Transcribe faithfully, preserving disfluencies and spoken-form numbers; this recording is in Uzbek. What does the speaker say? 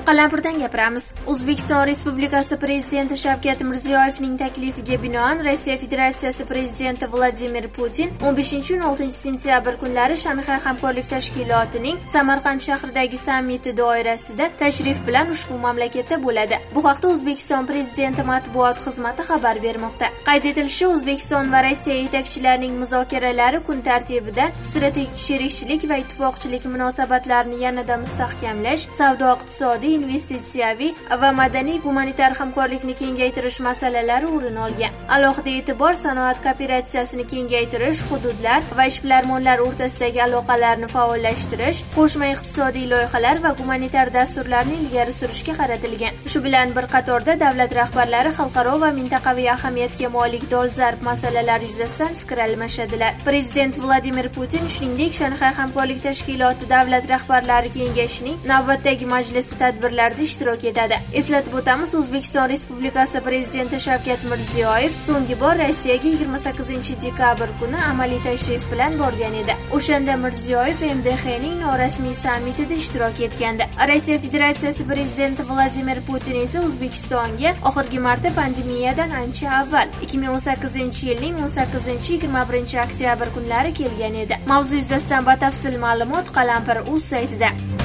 Qalampirdan gapiramiz. O'zbekiston Respublikasi Prezidenti Shavkat Mirziyoyevning taklifiga binoan Rossiya Federatsiyasi Prezidenti Vladimir Putin o'n beshinchi va o'n oltinchi sentyabr kunlari Shanxay hamkorlik tashkilotining Samarqand shahridagi sammiti doirasida tashrif bilan ushbu mamlakatda bo'ladi. Bu haqda O'zbekiston Prezidenti matbuot xizmati xabar bermoqda. Qayd etilishicha, O'zbekiston va Rossiya yetakchilarining muzokaralari kun tartibida strategik sherikchilik va ittifoqchilik munosabatlarini yanada mustahkamlash, savdo-iqtisodiy, investitsiyaviy va madaniy-gumanitar hamkorlikni kengaytirish masalalari o'rin olgan. Alohida e'tibor sanoat kooperatsiyasini kengaytirish, hududlar va ishbilarmonlar o'rtasidagi aloqalarni faollashtirish, qo'shma iqtisodiy loyihalar va gumanitar dasturlarni ilgari surishga qaratilgan. Shu bilan bir qatorda davlat rahbarlari xalqaro va mintaqaviy ahamiyatga molik dolzarb masalalar yuzasidan fikr almashadilar. Prezident Vladimir Putin shuningdek Shanxay hamkorlik tashkiloti davlat rahbarlari kengashining navbatdagi majlisi tadbirlarida ishtirok etadi. Eslatib o'tamiz, O'zbekiston Respublikasi Prezidenti Shavkat Mirziyoyev so'nggi bor Rossiyaga yigirma sakkizinchi dekabr kuni amaliy tashrif bilan borgan edi. O'shanda Mirziyoyev M D X'ning norasmiy sammitida ishtirok etgandi. Rossiya Federatsiyasi Prezidenti Vladimir Putin esa O'zbekistonga oxirgi marta pandemiyadan ancha avval ikki ming o'n sakkizinchi yilning o'n sakkizinchi yigirma birinchi oktyabr kunlari kelgan edi. Mavzu yuzasidan batafsil ma'lumot Qalampir.uz saytida.